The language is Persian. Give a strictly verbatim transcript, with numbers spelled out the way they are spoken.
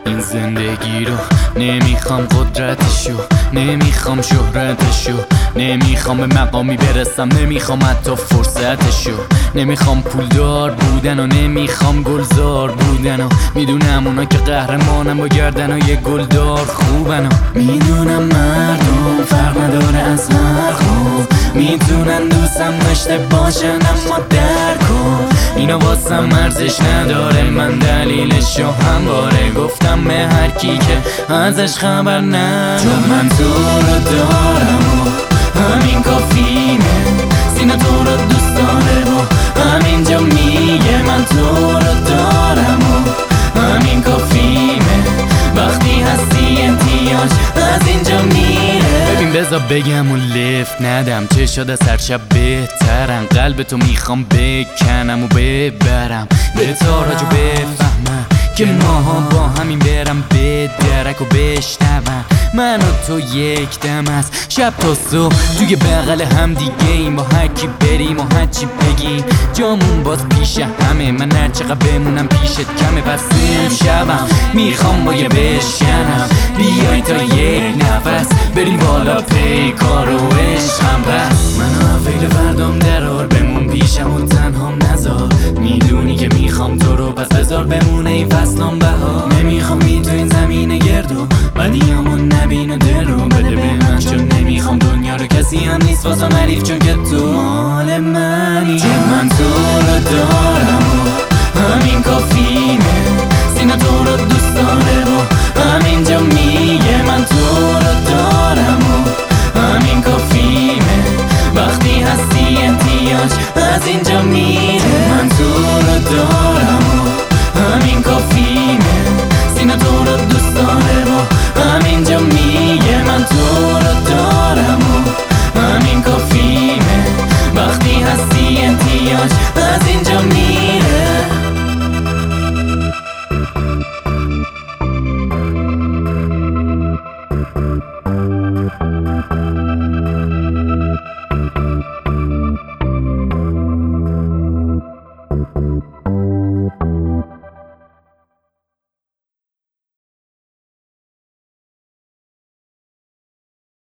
این زندگی رو نمیخوام قدرتشو، نمیخوام شهرتشو، نمیخوام به مقامی برسم، نمیخوام حتی فرصتشو، نمیخوام پولدار بودن و نمیخوام گلزار بودن و میدونم اونا که قهرمانم با گردن و یه گلدار خوبن و میدونم مردم فرق نداره از هر خوب، میتونن دوستم داشته باشن اما درکن اینا واسم ارزش نداره. من دلیلشو همواره گفتم به هر کی که ازش خبر نداره، چون من تو رو دارم و همین کافیمه، سینه تو رو دوست داره و همینجا میگه من تو رو دارم و همین کافیمه، وقتی هستی احتیاج از اینجا میره. ببین بذار بگم و لفت ندم، چشاد از هر شب بهترن، قلب تو میخوام بکنم و ببرم به تاراج و بفهمم که ماها با همین برم به درک و بشنون من و تو یک دم از شب تا صبح توی بغل هم دیگه ایم، با هرکی بریم و هرچی بگیم جامون باز پیش همه، من هر چقدر بمونم پیشت کمه، پس امشبم میخوام با یه بشکنم بیای تا یک نفس بریم بالا پیکار و عشقم بس. منو فکر فردام درار بمون پیشم و تنهام نذار، میدونی که میخوام تو رو پس بذار بمونه این فصلام بهار.